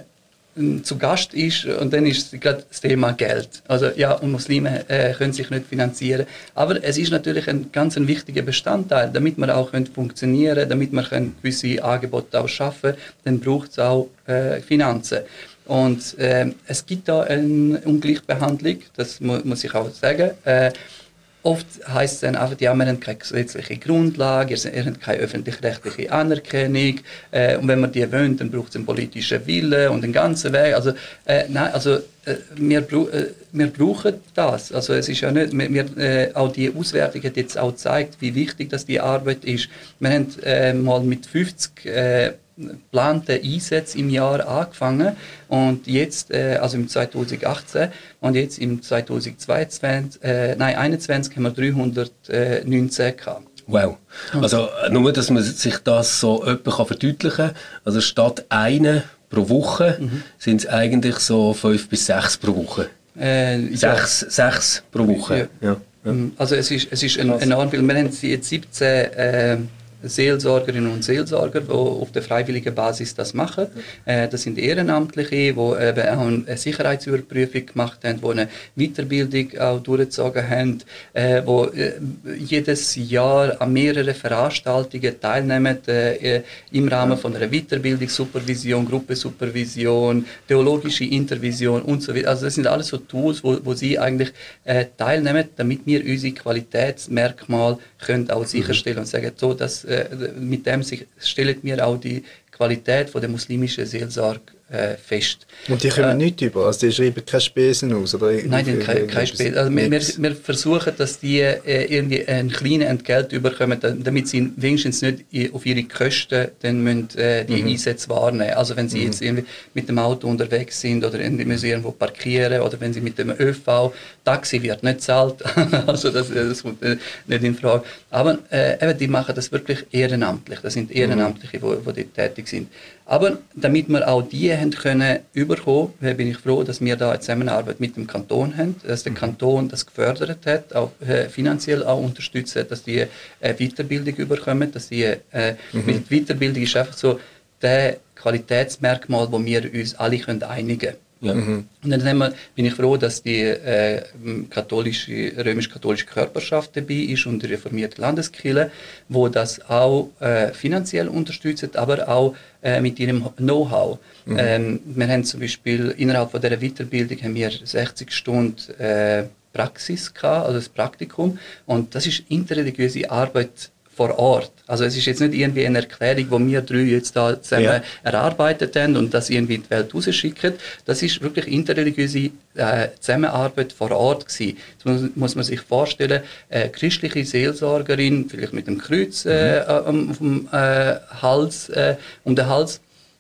zu Gast ist und dann ist gerade das Thema Geld. Also ja, und Muslime äh, können sich nicht finanzieren. Aber es ist natürlich ein ganz ein wichtiger Bestandteil, damit wir auch können funktionieren, damit wir können gewisse Angebote auch schaffen, dann braucht es auch äh, Finanzen. Und äh, es gibt da eine Ungleichbehandlung, das mu muss ich auch sagen. Äh, Oft heisst es dann einfach, ja, wir haben keine gesetzliche Grundlage, ihr habt keine öffentlich-rechtliche Anerkennung. Äh, und wenn man die wollen, dann braucht es einen politischen Willen und einen ganzen Weg. Also, äh, nein, also äh, wir, äh, wir brauchen das. Also es ist ja nicht, wir, wir, äh, auch die Auswertung hat jetzt auch gezeigt, wie wichtig das die Arbeit ist. Wir haben äh, mal mit fünfzig äh, geplante Einsätze im Jahr angefangen und jetzt, äh, also im zweitausendachtzehn und jetzt im zweitausendzweiundzwanzig, äh, nein, einundzwanzig haben wir dreihundertneunzehn gehabt. Wow. Also nur, dass man sich das so etwas verdeutlichen kann. Also statt eine pro Woche mhm. sind es eigentlich so fünf bis sechs pro Woche. Äh, sechs, ja. sechs pro Woche. Ja. Ja. Ja. Also es ist, es ist ein, enorm viel. Wir haben jetzt siebzehn äh, Seelsorgerinnen und Seelsorger, die auf der freiwilligen Basis das machen. Äh, das sind Ehrenamtliche, die eben auch eine Sicherheitsüberprüfung gemacht haben, die eine Weiterbildung auch durchgezogen haben, äh, die äh, jedes Jahr an mehreren Veranstaltungen teilnehmen, äh, im Rahmen von einer Weiterbildung, Supervision, Gruppensupervision, theologische Intervision und so weiter. Also das sind alles so Tools, wo, wo sie eigentlich äh, teilnehmen, damit wir unsere Qualitätsmerkmale können auch sicherstellen und sagen, so, dass äh, mit dem sich, stellt mir auch die Qualität von der muslimischen Seelsorge äh, fest. Und die kommen äh, nicht über? Also die schreiben keine Spesen aus? Oder nein, die keine, keine Spesen. Also wir, wir, wir versuchen, dass die äh, irgendwie ein kleines Entgelt bekommen, damit sie wenigstens nicht auf ihre Kosten dann müssen, äh, die mhm. Einsätze wahrnehmen. Also wenn sie mhm. jetzt irgendwie mit dem Auto unterwegs sind oder irgendwie müssen irgendwo parkieren oder wenn sie mit dem ÖV, Taxi wird nicht zahlt, also das, das kommt nicht in Frage. Aber äh, eben, die machen das wirklich ehrenamtlich. Das sind Ehrenamtliche, mhm. die, die dort sind. Aber damit wir auch die haben können überkommen, bin ich froh, dass wir da eine Zusammenarbeit mit dem Kanton haben, dass der Kanton das gefördert hat, auch äh, finanziell auch unterstützt hat, dass die äh, Weiterbildung überkommen, dass die äh, mhm. mit Weiterbildung ist einfach so der Qualitätsmerkmal, wo wir uns alle können einigen können. Ja. Mhm. Und dann haben wir, bin ich froh, dass die äh, katholische, römisch-katholische Körperschaft dabei ist und die reformierte Landeskirche, wo das auch äh, finanziell unterstützt, aber auch äh, mit ihrem Know-how. Mhm. Ähm, wir haben zum Beispiel innerhalb von dieser Weiterbildung haben wir sechzig Stunden äh, Praxis gehabt, also das Praktikum, und das ist interreligiöse Arbeit vor Ort. Also es ist jetzt nicht irgendwie eine Erklärung, die wir drei jetzt da zusammen ja. erarbeitet haben und das irgendwie in die Welt rausschicken. Das ist wirklich interreligiöse äh, Zusammenarbeit vor Ort gewesen. Jetzt muss, muss man sich vorstellen, äh, christliche Seelsorgerin, vielleicht mit dem Kreuz äh, mhm. auf dem äh, Hals, äh, um den Hals,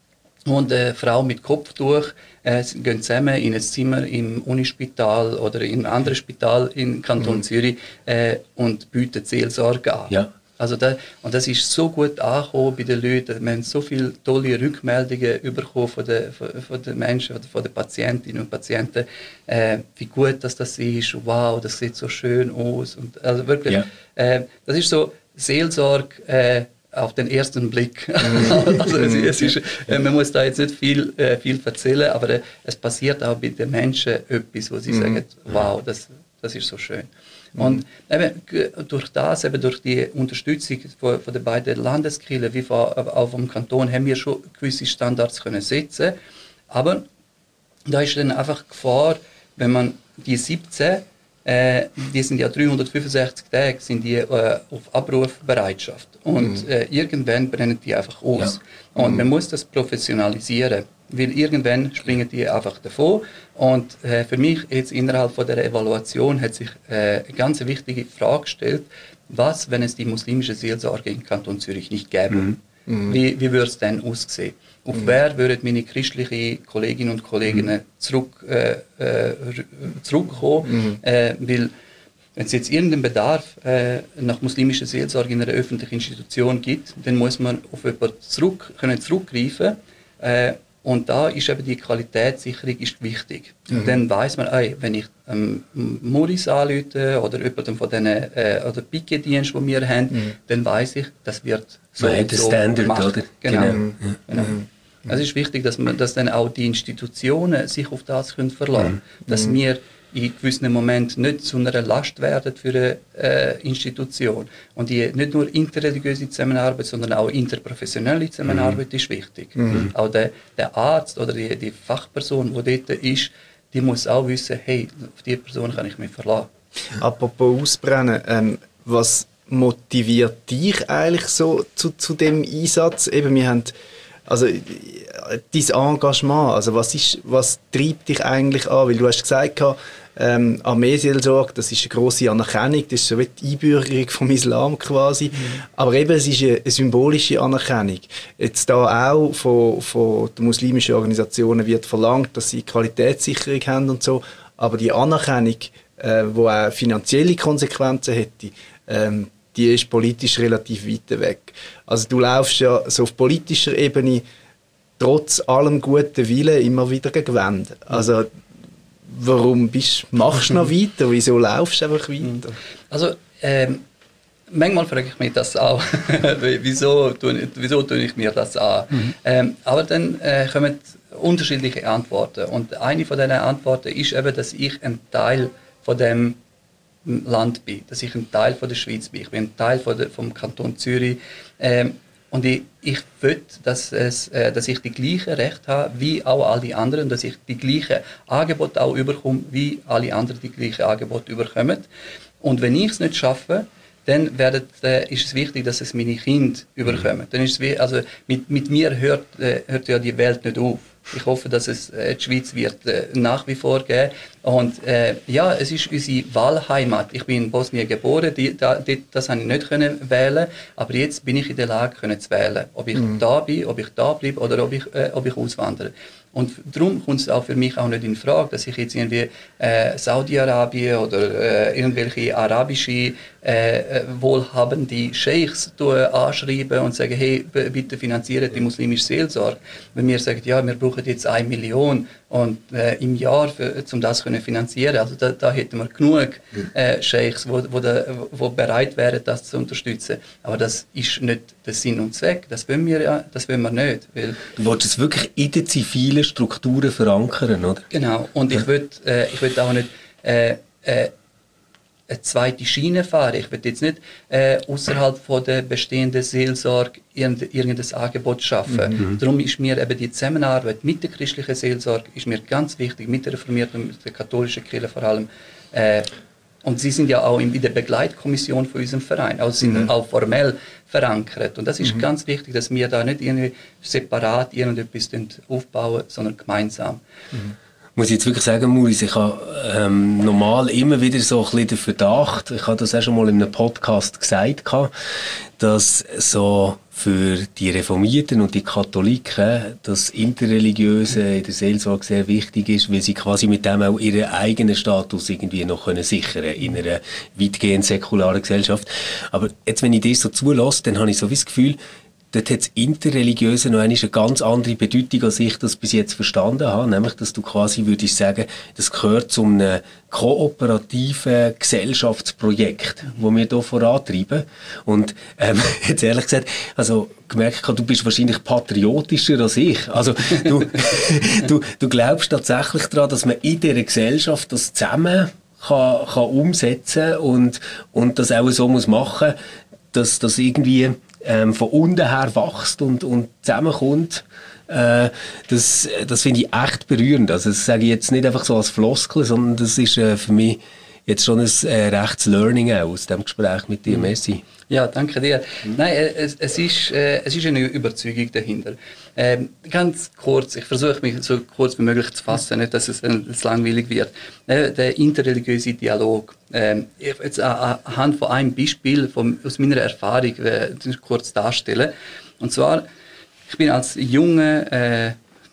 und eine Frau mit Kopftuch äh, gehen zusammen in ein Zimmer im Unispital oder in einem anderen Spital im Kanton mhm. Zürich äh, und bieten Seelsorge an. Ja. Also da, und das ist so gut angekommen bei den Leuten. Wir haben so viele tolle Rückmeldungen bekommen von den, von, von den Menschen, von den Patientinnen und Patienten, äh, wie gut dass das ist. Wow, das sieht so schön aus. Und also wirklich, ja. äh, das ist so Seelsorge äh, auf den ersten Blick. Also es, es ist, äh, man muss da jetzt nicht viel, äh, viel erzählen, aber äh, es passiert auch bei den Menschen etwas, wo sie mhm. sagen, wow, das, das ist so schön. Und eben durch das, eben durch die Unterstützung von, von den beiden Landeskirchen wie von, auch vom Kanton, haben wir schon gewisse Standards können setzen. Aber da ist dann einfach Gefahr, wenn man die siebzehn, äh, die sind ja dreihundertfünfundsechzig Tage, sind die äh, auf Abrufbereitschaft. Und mhm. äh, irgendwann brennen die einfach aus. Ja. Und mhm. man muss das professionalisieren. Weil irgendwann springen die einfach davon. Und äh, für mich jetzt innerhalb von der Evaluation hat sich äh, eine ganz wichtige Frage gestellt, was, wenn es die muslimische Seelsorge im Kanton Zürich nicht gäbe? Mhm. Mhm. Wie, wie würde es denn aussehen? Auf mhm. wer würden meine christlichen Kolleginnen und Kollegen mhm. zurück, äh, äh, zurückkommen? Mhm. Äh, weil wenn es jetzt irgendeinen Bedarf äh, nach muslimischer Seelsorge in einer öffentlichen Institution gibt, dann muss man auf jemanden zurück, können zurückgreifen, Äh, und da ist eben die Qualitätssicherung ist wichtig. Mhm. Dann weiss man, ey, wenn ich ähm, Maurice anrufe oder jemanden von diesen äh, oder Piquet-Dienst, die wir haben, mhm. dann weiss ich, das wird so man hat den so Standard, gemacht. oder? Genau. Genau. Mhm. genau. Mhm. Es ist wichtig, dass, man, dass dann auch die Institutionen sich auf das können verlassen können. Mhm. Dass wir in gewissen Momenten nicht zu einer Last werden für eine äh, Institution. Und die nicht nur interreligiöse Zusammenarbeit, sondern auch interprofessionelle Zusammenarbeit mhm. ist wichtig. Mhm. Auch der, der Arzt oder die, die Fachperson, die dort ist, die muss auch wissen, hey, auf diese Person kann ich mich verlassen. Apropos Ausbrennen, ähm, was motiviert dich eigentlich so zu, zu dem Einsatz? Eben, wir haben also dein Engagement, also was, ist, was treibt dich eigentlich an? Weil du hast gesagt, ähm, Armeeseelsorge, das ist eine grosse Anerkennung, das ist so wie die Einbürgerung vom Islam quasi. Mhm. Aber eben, es ist eine, eine symbolische Anerkennung. Jetzt da auch von, von den muslimischen Organisationen wird verlangt, dass sie Qualitätssicherung haben und so, aber die Anerkennung, äh, die auch finanzielle Konsequenzen hätte, ähm, die ist politisch relativ weit weg. Also du laufst ja so auf politischer Ebene trotz allem guten Willen immer wieder gegen Wände. Also warum bist, machst du noch weiter? Wieso laufst du einfach weiter? Also ähm, manchmal frage ich mich das auch. wieso, tue, wieso tue ich mir das an? Mhm. Ähm, aber dann äh, kommen unterschiedliche Antworten. Und eine von diesen Antworten ist eben, dass ich ein Teil von dem Land bin, dass ich ein Teil von der Schweiz bin. Ich bin ein Teil von der, vom Kanton Zürich. Ähm, und ich, ich will, dass, es, äh, dass ich die gleichen Rechte habe wie auch alle anderen, dass ich die gleichen Angebote auch überkomme, wie alle anderen die gleichen Angebote überkommen. Und wenn ich es nicht schaffe, dann werdet, äh, ist es wichtig, dass es meine Kinder überkommen. Dann ist es, also mit, mit mir hört, äh, hört ja die Welt nicht auf. Ich hoffe, dass es äh, die Schweiz wird äh, nach wie vor geben. Und äh, ja, es ist unsere Wahlheimat. Ich bin in Bosnien geboren, die, da, die, das habe ich nicht können wählen, aber jetzt bin ich in der Lage, können zu wählen, ob ich mhm. da bin, ob ich da bleibe oder ob ich, äh, ob ich auswandere. Und darum kommt es auch für mich auch nicht in Frage, dass ich jetzt irgendwie äh, Saudi-Arabien oder äh, irgendwelche arabische äh, wohlhabende Scheichs anschreiben und sagen, hey, bitte finanziert die muslimische Seelsorge. Wenn wir sagen, ja, wir brauchen jetzt eine Million und äh, im Jahr, für, um das zu finanzieren, also da, da hätten wir genug äh, Scheichs, wo, wo, da, wo bereit wären, das zu unterstützen. Aber das ist nicht der Sinn und Zweck. Das wollen wir ja, das wollen wir nicht. Weil du willst es wirklich in den zivilen Strukturen verankern, oder? Genau. Und ich will, äh, ich will auch nicht äh, äh, eine zweite Schiene fahren. Ich will jetzt nicht äh, außerhalb von der bestehenden Seelsorge irgendein Angebot schaffen. Mhm. Darum ist mir eben die Zusammenarbeit mit der christlichen Seelsorge ist mir ganz wichtig, mit der reformierten, mit der katholischen Kirche vor allem. Äh, und sie sind ja auch in der Begleitkommission von unserem Verein, also sind mhm. auch formell verankert. Und das ist mhm. ganz wichtig, dass wir da nicht irgendwie separat irgendetwas aufbauen, sondern gemeinsam. Mhm. Muss ich jetzt wirklich sagen, Maurice, ich habe ähm, normal immer wieder so ein bisschen den Verdacht, ich habe das auch schon mal in einem Podcast gesagt, dass so für die Reformierten und die Katholiken das Interreligiöse in der Seelsorge sehr wichtig ist, weil sie quasi mit dem auch ihren eigenen Status irgendwie noch können sichern in einer weitgehend säkularen Gesellschaft. Aber jetzt, wenn ich das so zulasse, dann habe ich so wie das Gefühl, dort hat das Interreligiöse noch eine ganz andere Bedeutung, als ich das bis jetzt verstanden habe. Nämlich, dass du quasi würdest sagen, das gehört zu einem kooperativen Gesellschaftsprojekt, das wir hier vorantreiben. Und ähm, jetzt ehrlich gesagt, also gemerkt, du bist wahrscheinlich patriotischer als ich. Also du, du, du glaubst tatsächlich daran, dass man in dieser Gesellschaft das zusammen kann, kann umsetzen und, und das auch so muss machen, dass das irgendwie Ähm, von unten her wächst und, und zusammenkommt, äh, das, das finde ich echt berührend. Also das sage ich jetzt nicht einfach so als Floskel, sondern das ist äh, für mich jetzt schon ein äh, rechtes Learning auch aus dem Gespräch mit dir. Merci. Ja, danke dir. Mhm. Nein, es, es, ist, äh, es ist eine Überzeugung dahinter. Ähm, ganz kurz, ich versuche mich so kurz wie möglich zu fassen, nicht, dass es äh, langweilig wird. Äh, der interreligiöse Dialog. Ähm, ich jetzt anhand von einem Beispiel von, aus meiner Erfahrung äh, kurz darstellen. Und zwar, ich bin als junger, äh,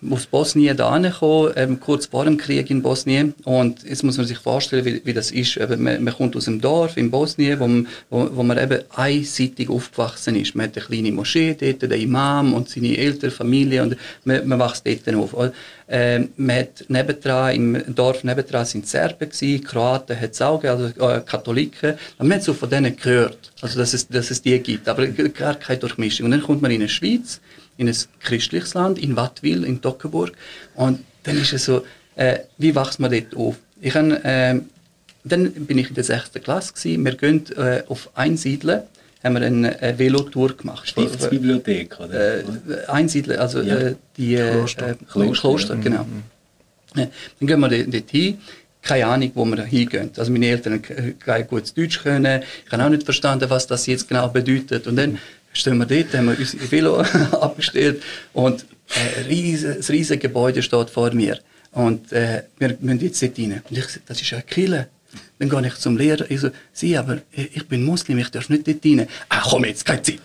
aus Bosnien da angekommen, ähm, kurz vor dem Krieg in Bosnien. Und jetzt muss man sich vorstellen, wie, wie das ist. Eben, man, man kommt aus einem Dorf in Bosnien, wo man, wo, wo man eben einseitig aufgewachsen ist. Man hat eine kleine Moschee dort, den Imam und seine ältere Familie und man, man wächst dort auf. Ähm, man hat nebendran, im Dorf nebendran sind Serben gewesen, Kroaten hat es auch, also äh, Katholiken. Man hat so von denen gehört, also dass es, dass es die gibt, aber gar keine Durchmischung. Und dann kommt man in die Schweiz, in ein christliches Land, in Wattwil, in Toggenburg. Und dann ist es so, äh, wie wächst man dort auf? Ich hab, äh, dann bin ich in der sechsten Klasse gewesen. Wir gehen äh, auf Einsiedeln, haben wir eine, eine Velotour gemacht. Stiftsbibliothek, oder? Äh, Einsiedeln, also ja. äh, die Kloster, äh, Kloster, Kloster ja. genau. Mhm. Dann gehen wir dort hin. Keine Ahnung, wo wir hingehen. Also meine Eltern kein gutes Deutsch können. Ich habe auch nicht verstanden, was das jetzt genau bedeutet. Und dann stehen wir dort, haben wir unser Velo abgestellt und ein riesen, ein riesiges Gebäude steht vor mir. Und äh, wir müssen jetzt dort rein. Und ich sage, das ist eine Kirche. Dann gehe ich zum Lehrer. Ich so, Sie, aber ich bin Muslim, ich darf nicht dort rein. Ah, komm jetzt, keine Zeit.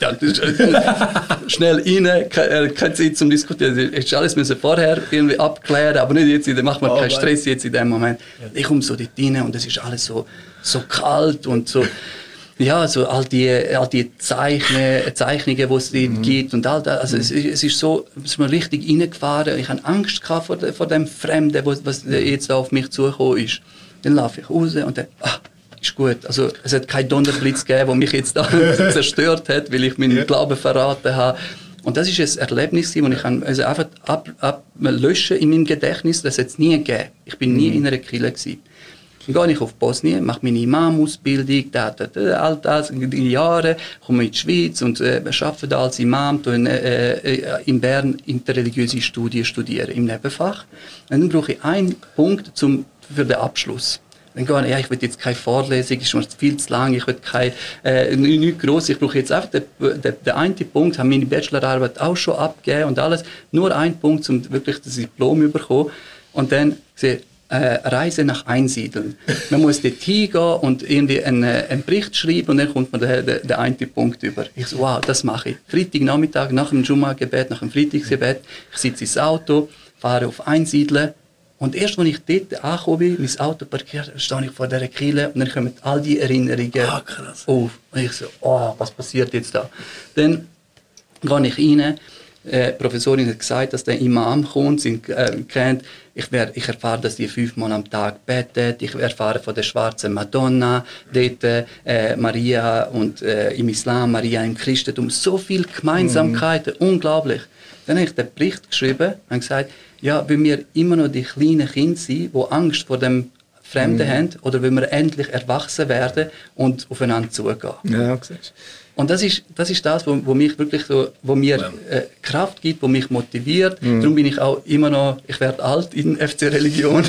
Schnell rein, keine, keine Zeit zum Diskutieren. Ich alles müssen vorher irgendwie abklären, aber nicht jetzt. Dann macht man oh, keinen Stress jetzt in dem Moment. Ja. Ich komme so dort rein und es ist alles so, so kalt und so. Ja, so all die, all die Zeichne, Zeichnungen, die es dort mhm. gibt und all das. Also mhm. es, es ist so, es ist mir richtig reingefahren. Ich hatte Angst gehabt vor, vor dem Fremden, was, was jetzt auf mich zugekommen ist. Dann laufe ich raus und dann, ah, ist gut. Also es hat keinen Donnerblitz gegeben, der mich jetzt da zerstört hat, weil ich meinen ja. Glauben verraten habe. Und das ist ein Erlebnis, das ich also einfach ab, ab, löschen in meinem Gedächtnis. Das hat es nie gegeben. Ich bin nie mhm. in einer Kirche gewesen. Dann gehe ich auf Bosnien, mache meine Imam-Ausbildung, da, da, da, all das, in den Jahren, komme in die Schweiz und äh, arbeite da als Imam, in, äh, in Bern interreligiöse Studien studieren, im Nebenfach. Und dann brauche ich einen Punkt zum, für den Abschluss. Dann gehe ich, ja, ich will jetzt keine Vorlesung, ist schon viel zu lang, ich will keine, äh, nichts Grosses, ich brauche jetzt einfach den, den, den einen Punkt, habe meine Bachelorarbeit auch schon abgegeben und alles, nur einen Punkt, um wirklich das Diplom zu bekommen. Und dann sehe Äh, Reise nach Einsiedeln. Man muss dort hingehen und irgendwie einen, einen Bericht schreiben und dann kommt man den, den, den einen Punkt über. Ich so, wow, das mache ich. Freitagnachmittag nach dem Jumma-Gebet, nach dem Freitagsgebet, ich sitze ins Auto, fahre auf Einsiedeln und erst, als ich dort angekommen bin, mein Auto parkiert, stehe ich vor dieser Kirche und dann kommen all die Erinnerungen ah, auf. Und ich so, oh, was passiert jetzt da? Dann gehe ich rein. Äh, die Professorin hat gesagt, dass der Imam kommt, sie äh, kennt. Ich, wär, ich erfahre, dass die fünfmal am Tag betet. Ich erfahre von der schwarzen Madonna, dort äh, Maria und äh, im Islam, Maria im Christentum. So viele Gemeinsamkeiten, mm. unglaublich. Dann habe ich den Bericht geschrieben und gesagt, ja, wenn wir immer noch die kleinen Kinder sind, die Angst vor dem Fremden mm. haben, oder wenn wir endlich erwachsen werden und aufeinander zugehen. Ja, siehst. Und das ist, das ist das, wo, wo mich wirklich so, wo mir äh, Kraft gibt, wo mich motiviert. Mhm. Darum bin ich auch immer noch, ich werde alt in F C Religion.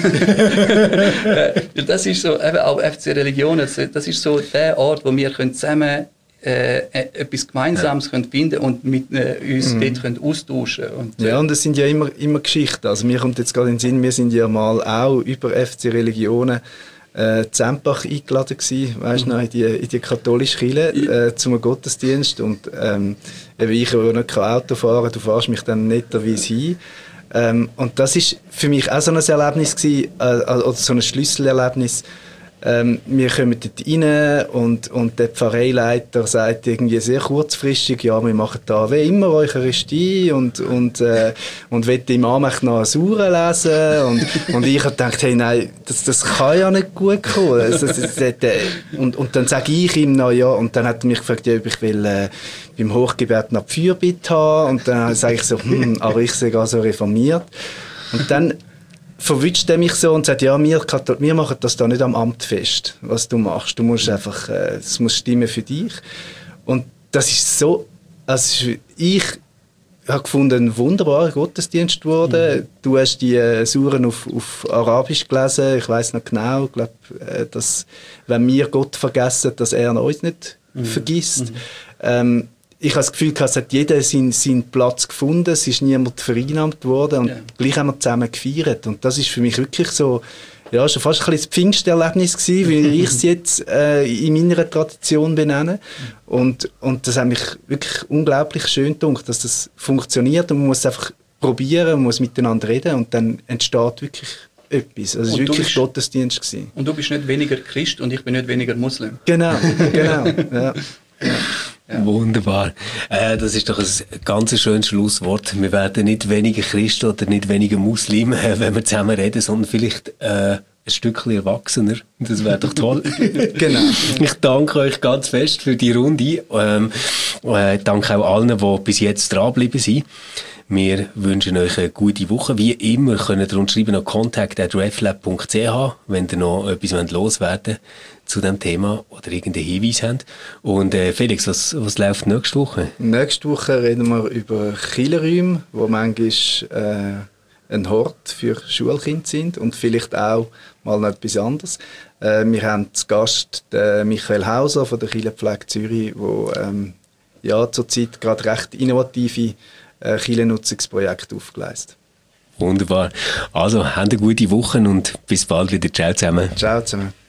Das ist so, eben auch F C Religion, das ist so der Ort, wo wir können zusammen äh, etwas Gemeinsames ja. können finden und mit äh, uns mhm. dort können austauschen und, äh, ja, und es sind ja immer, immer Geschichten. Also mir kommt jetzt gerade in den Sinn, wir sind ja mal auch über F C Religionen Äh, Zempach eingeladen gsi, weißt du, mhm. noch, in die, in die katholische Kirche äh, zum Gottesdienst und ähm, eben ich, der nicht Auto fahren kann, du fährst mich dann netterweise hin. Ähm, und das ist für mich auch so ein Erlebnis gsi, äh, oder so ein Schlüsselerlebnis. Ähm, wir kommen dort rein und, und der Pfarreileiter sagt irgendwie sehr kurzfristig, ja, wir machen da wie immer Eucharistie und, und, äh, und will dem Imam noch eine Sure lesen und, und ich habe gedacht, hey, nein, das, das kann ja nicht gut kommen. Das, das, das, das, und, und dann sage ich ihm noch, ja, und dann hat er mich gefragt, ja, ob ich will äh, beim Hochgebet noch die Fürbitte haben und dann sage ich so, hm, aber ich sehe also reformiert. Und dann verwünscht er mich so und sagt, ja, wir, wir machen das da nicht am Amt fest, was du machst. Du musst einfach, äh, es muss stimmen für dich. Und das ist so, also ich habe gefunden, ein wunderbarer Gottesdienst wurde. Mhm. Du hast die äh, Suren auf, auf Arabisch gelesen. Ich weiss noch genau, ich glaube, äh, dass, wenn wir Gott vergessen, dass er uns nicht mhm. vergisst. Mhm. Ähm, Ich habe das Gefühl, es hat jeder seinen, seinen Platz gefunden, es ist niemand vereinnahmt worden und ja. gleich haben wir zusammen gefeiert. Und das ist für mich wirklich so, ja, schon fast ein bisschen das Pfingsterlebnis gewesen, wie ich es jetzt äh, in meiner Tradition benenne. Und, und das hat mich wirklich unglaublich schön gedacht, dass das funktioniert und man muss einfach probieren, man muss miteinander reden und dann entsteht wirklich etwas. Also es war wirklich bist, Gottesdienst gewesen. Und du bist nicht weniger Christ und ich bin nicht weniger Muslim. Genau, genau. Ja. Ja. Ja. Wunderbar. Äh, das ist doch ein ganz schönes Schlusswort. Wir werden nicht weniger Christen oder nicht weniger Muslim, äh, wenn wir zusammen reden, sondern vielleicht äh, ein Stückchen erwachsener. Das wäre doch toll. Genau. Ich danke euch ganz fest für die Runde. Ähm, äh, danke auch allen, die bis jetzt dranbleiben sind. Wir wünschen euch eine gute Woche. Wie immer könnt ihr uns schreiben an contact at reflab punkt c h, wenn ihr noch etwas loswerden wollt zu diesem Thema oder irgendeinen Hinweis habt. Und äh, Felix, was, was läuft nächste Woche? Nächste Woche reden wir über Kirchenräume, die manchmal äh, ein Hort für Schulkinder sind und vielleicht auch mal noch etwas anderes. Äh, wir haben zu Gast den Michael Hauser von der Kirchenpflege Zürich, der ähm, ja, zurzeit gerade recht innovative äh, Kirchennutzungsprojekte aufgeleistet. Wunderbar. Also, habt eine gute Woche und bis bald wieder. Ciao zusammen. Ciao zusammen.